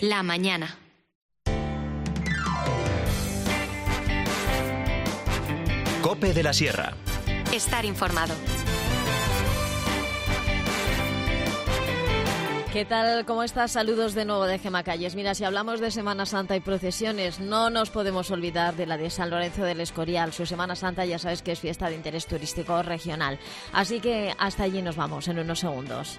La mañana. COPE de la Sierra. Estar informado. ¿Qué tal? ¿Cómo estás? Saludos de nuevo de Gemma Calles. Mira, si hablamos de Semana Santa y procesiones, no nos podemos olvidar de la de San Lorenzo del Escorial. Su Semana Santa ya sabes que es fiesta de interés turístico regional. Así que hasta allí nos vamos en unos segundos.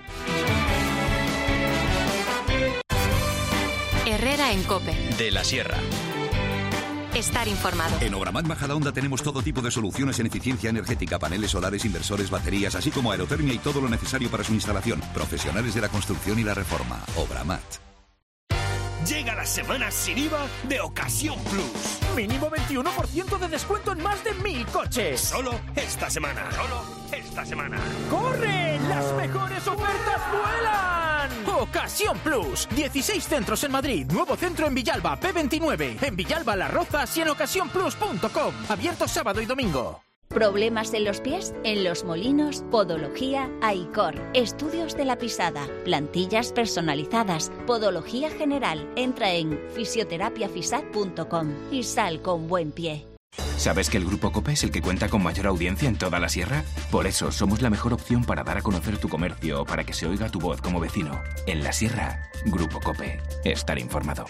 Herrera en COPE. De la Sierra. Estar informado. En Obramat Majadahonda tenemos todo tipo de soluciones en eficiencia energética, paneles solares, inversores, baterías, así como aerotermia y todo lo necesario para su instalación. Profesionales de la construcción y la reforma. Obramat. Llega la semana sin IVA de Ocasión Plus. Mínimo 21% de descuento en más de 1000 coches. Solo esta semana. ¡Corre! ¡Las mejores ofertas vuelan! Ocasión Plus. 16 centros en Madrid. Nuevo centro en Villalba, P29. En Villalba Las Rozas y en ocasiónplus.com. Abierto sábado y domingo. ¿Problemas en los pies? En Los Molinos, Podología Aicor. Estudios de la pisada, plantillas personalizadas, podología general. Entra en fisioterapiafisat.com y sal con buen pie. ¿Sabes que el Grupo COPE es el que cuenta con mayor audiencia en toda la sierra? Por eso somos la mejor opción para dar a conocer tu comercio o para que se oiga tu voz como vecino. En la sierra, Grupo COPE. Estar informado.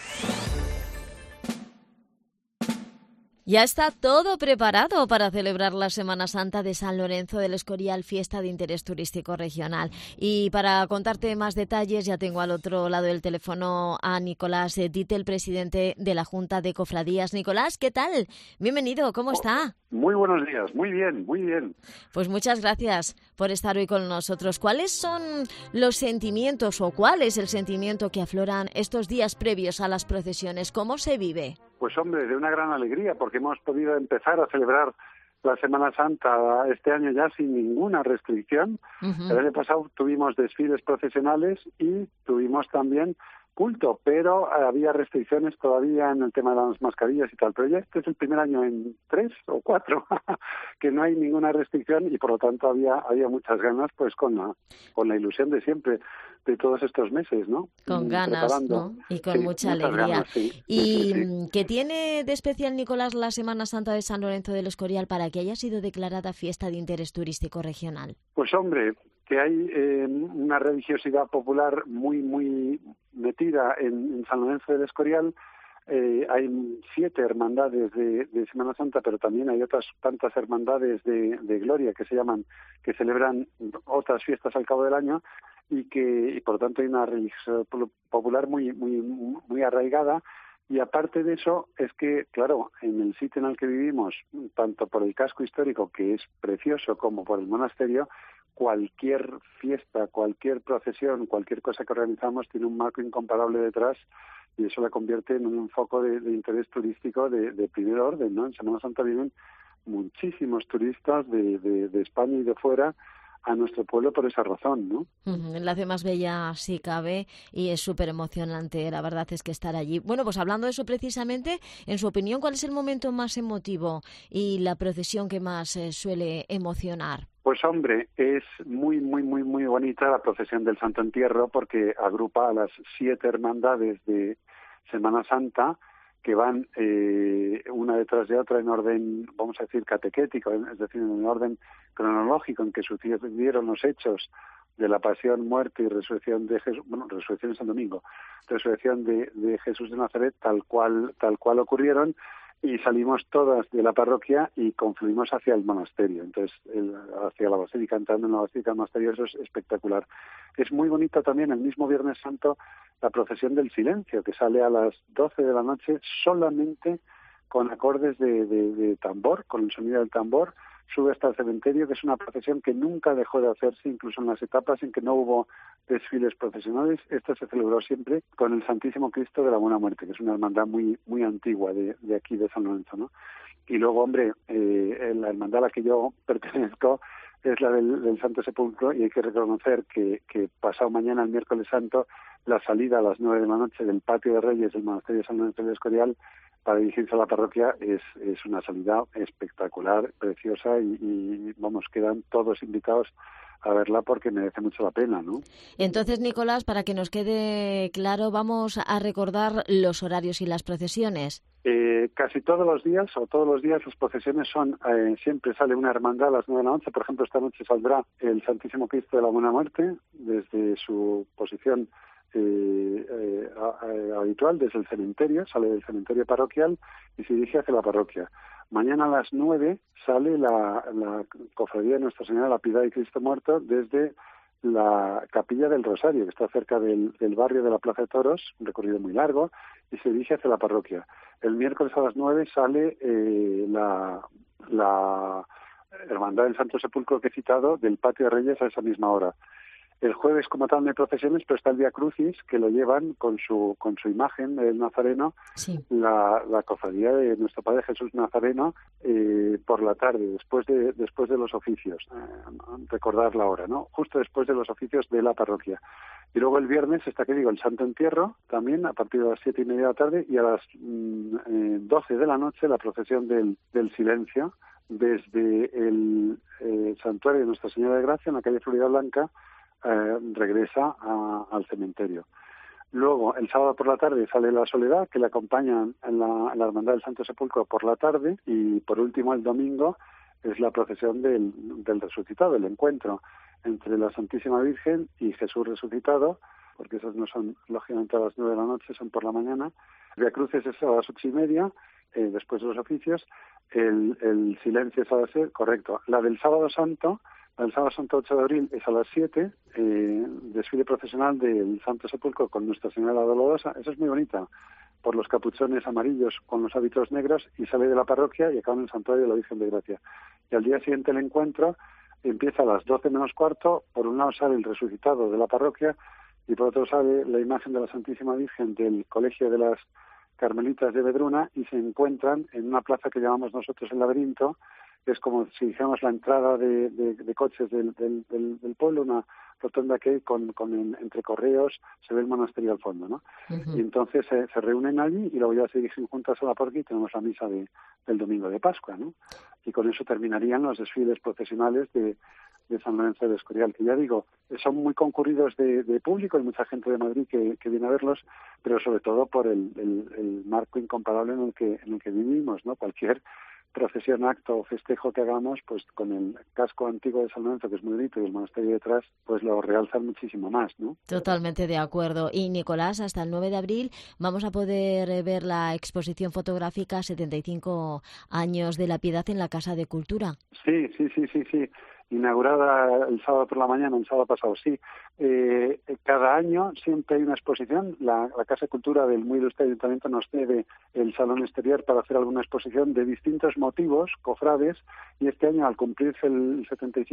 Ya está todo preparado para celebrar la Semana Santa de San Lorenzo del Escorial, fiesta de interés turístico regional. Y para contarte más detalles, ya tengo al otro lado del teléfono a Nicolás Dite, el presidente de la Junta de Cofradías. Nicolás, ¿qué tal? Bienvenido, ¿cómo está? Muy buenos días, muy bien, muy bien. Pues muchas gracias por estar hoy con nosotros. ¿Cuáles son los sentimientos o cuál es el sentimiento que afloran estos días previos a las procesiones? ¿Cómo se vive? Pues hombre, de una gran alegría, porque hemos podido empezar a celebrar la Semana Santa este año ya sin ninguna restricción. El año pasado tuvimos desfiles procesionales y tuvimos también culto, pero había restricciones todavía en el tema de las mascarillas y tal. Pero ya este es el primer año en 3 o 4 que no hay ninguna restricción y por lo tanto había muchas ganas, pues con la ilusión de siempre, de todos estos meses, ¿no? Con ganas, ¿no? Y con mucha alegría. Ganas, sí. ¿Y sí. qué tiene de especial, Nicolás, la Semana Santa de San Lorenzo del Escorial para que haya sido declarada fiesta de interés turístico regional? Pues hombre, que hay una religiosidad popular muy metida en San Lorenzo del Escorial. Hay 7 hermandades de Semana Santa, pero también hay otras tantas hermandades de gloria que que celebran otras fiestas al cabo del año y por lo tanto hay una religiosidad popular muy arraigada. Y aparte de eso, es que, claro, en el sitio en el que vivimos, tanto por el casco histórico, que es precioso, como por el monasterio, cualquier fiesta, cualquier procesión, cualquier cosa que organizamos tiene un marco incomparable detrás y eso la convierte en un foco de interés turístico de primer orden, ¿no? En Semana Santa vienen muchísimos turistas de España y de fuera a nuestro pueblo por esa razón, ¿no? La hace más bella si cabe y es súper emocionante, la verdad es que estar allí. Bueno, pues hablando de eso precisamente, en su opinión, ¿cuál es el momento más emotivo y la procesión que más suele emocionar? Pues hombre, es muy bonita la procesión del Santo Entierro porque agrupa a las 7 hermandades de Semana Santa que van una detrás de otra en orden, vamos a decir, catequético, es decir, en orden cronológico en que sucedieron los hechos de la pasión, muerte y resurrección de Jesús, resurrección es el domingo, resurrección de Jesús de Nazaret, tal cual ocurrieron, y salimos todas de la parroquia y confluimos hacia el monasterio, entonces hacia la basílica, entrando en la basílica del monasterio. Eso es espectacular. Es muy bonito también el mismo Viernes Santo la procesión del silencio, que sale a las 12 de la noche solamente con acordes de tambor, con el sonido del tambor, sube hasta el cementerio, que es una procesión que nunca dejó de hacerse, incluso en las etapas en que no hubo desfiles procesionales. Esta se celebró siempre con el Santísimo Cristo de la Buena Muerte, que es una hermandad muy antigua de aquí de San Lorenzo, ¿no? Y luego, hombre, la hermandad a la que yo pertenezco es la del Santo Sepulcro, y hay que reconocer que pasado mañana, el miércoles santo, la salida a las 9 de la noche del patio de Reyes del monasterio de San Lorenzo del Escorial para dirigirse a la parroquia es una salida espectacular, preciosa y vamos, quedan todos invitados a verla porque merece mucho la pena, ¿no? Entonces, Nicolás, para que nos quede claro, vamos a recordar los horarios y las procesiones. Casi todos los días las procesiones son, siempre sale una hermandad a las 9 de la noche. Por ejemplo, esta noche saldrá el Santísimo Cristo de la Buena Muerte desde su posición habitual, desde el cementerio, sale del cementerio parroquial y se dirige hacia la parroquia. Mañana a las 9 sale la cofradía de Nuestra Señora de la Piedad y Cristo Muerto desde la Capilla del Rosario, que está cerca del barrio de la Plaza de Toros, un recorrido muy largo, y se dirige hacia la parroquia. El miércoles a las 9 sale la Hermandad del Santo Sepulcro que he citado del Patio de Reyes a esa misma hora. El jueves, como tal, no hay procesiones, pero está el Vía Crucis, que lo llevan con su imagen del Nazareno, sí. la cofradía de nuestro Padre Jesús Nazareno, por la tarde, después de los oficios, recordar la hora, ¿no? Justo después de los oficios de la parroquia. Y luego el viernes está, que digo, el Santo Entierro, también a partir de las 7:30 de la tarde, y a las 12 de la noche la procesión del Silencio, desde el Santuario de Nuestra Señora de Gracia, en la calle Florida Blanca, regresa al cementerio. Luego, el sábado por la tarde sale la Soledad, que le acompañan en la Hermandad del Santo Sepulcro por la tarde, y por último, el domingo, es la procesión del resucitado, el encuentro entre la Santísima Virgen y Jesús resucitado, porque esas no son, lógicamente, a las 9 de la noche, son por la mañana. Vía Cruces es a las 8:30, después de los oficios. El Silencio es a las 6, correcto. La del Sábado Santo 8 de abril es a las 7, desfile procesional del Santo Sepulcro con Nuestra Señora Dolorosa. Eso es muy bonita, por los capuchones amarillos con los hábitos negros, y sale de la parroquia y acaba en el Santuario de la Virgen de Gracia. Y al día siguiente el encuentro empieza a las 12 menos cuarto. Por un lado sale el resucitado de la parroquia y por otro sale la imagen de la Santísima Virgen del Colegio de las Carmelitas de Vedruna, y se encuentran en una plaza que llamamos nosotros el Laberinto. Es como si dijéramos la entrada de coches del pueblo, una rotonda que hay entre correos, se ve el monasterio al fondo, ¿no? Uh-huh. Y entonces se reúnen allí y luego ya se dirigen juntas a la parroquia y tenemos la misa del domingo de Pascua, ¿no? Y con eso terminarían los desfiles procesionales de San Lorenzo del Escorial, que ya digo, son muy concurridos de público, hay mucha gente de Madrid que viene a verlos, pero sobre todo por el marco incomparable en el que vivimos, ¿no? Cualquier procesión, acto o festejo que hagamos, pues con el casco antiguo de San Lorenzo, que es muy bonito, y el monasterio detrás, pues lo realzan muchísimo más, ¿no? Totalmente de acuerdo. Y Nicolás, hasta el 9 de abril vamos a poder ver la exposición fotográfica 75 años de la Piedad en la Casa de Cultura. Sí. Inaugurada el sábado por la mañana, el sábado pasado, sí. Cada año siempre hay una exposición. La Casa de Cultura del muy ilustre Ayuntamiento nos cede el salón exterior para hacer alguna exposición de distintos motivos, cofrades, y este año, al cumplirse el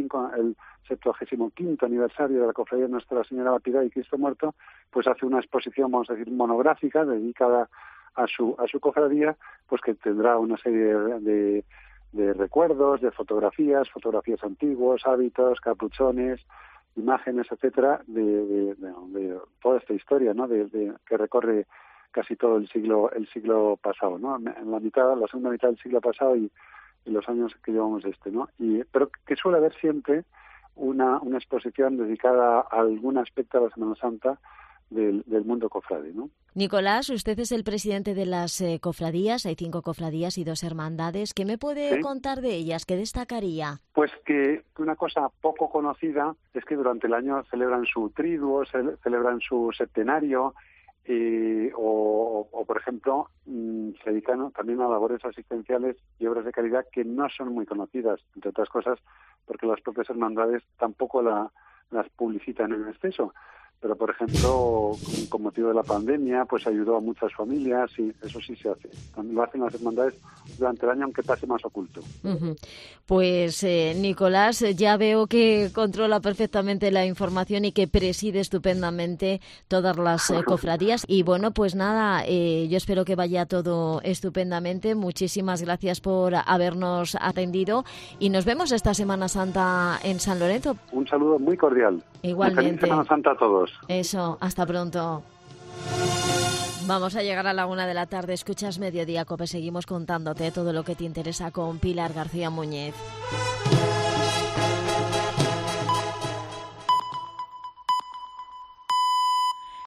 75º aniversario de la cofradía de Nuestra Señora de la Piedad y Cristo Muerto, pues hace una exposición, vamos a decir, monográfica, dedicada a su cofradía, pues que tendrá una serie de recuerdos, de fotografías antiguos, hábitos, capuchones, imágenes, etcétera, de toda esta historia, ¿no? Que recorre casi todo el siglo pasado, ¿no? En la segunda mitad del siglo pasado y los años que llevamos ¿no? Pero que suele haber siempre una exposición dedicada a algún aspecto de la Semana Santa del mundo cofrade, ¿no? Nicolás, usted es el presidente de las cofradías, hay 5 cofradías y 2 hermandades. ¿Qué me puede contar de ellas? ¿Qué destacaría? Pues que una cosa poco conocida es que durante el año celebran su triduo, celebran su septenario, o por ejemplo, se dedican también a labores asistenciales y obras de caridad que no son muy conocidas, entre otras cosas porque las propias hermandades tampoco las publicitan en exceso. Pero, por ejemplo, con motivo de la pandemia, pues ayudó a muchas familias y eso sí se hace. También lo hacen las hermandades durante el año, aunque pase más oculto. Uh-huh. Pues, Nicolás, ya veo que controla perfectamente la información y que preside estupendamente todas las cofradías. Y bueno, pues nada, yo espero que vaya todo estupendamente. Muchísimas gracias por habernos atendido y nos vemos esta Semana Santa en San Lorenzo. Un saludo muy cordial. Igualmente. Feliz Semana Santa a todos. Eso, hasta pronto. Vamos a llegar a la 1 de la tarde. Escuchas Mediodía Cope. Seguimos contándote todo lo que te interesa con Pilar García Muñiz.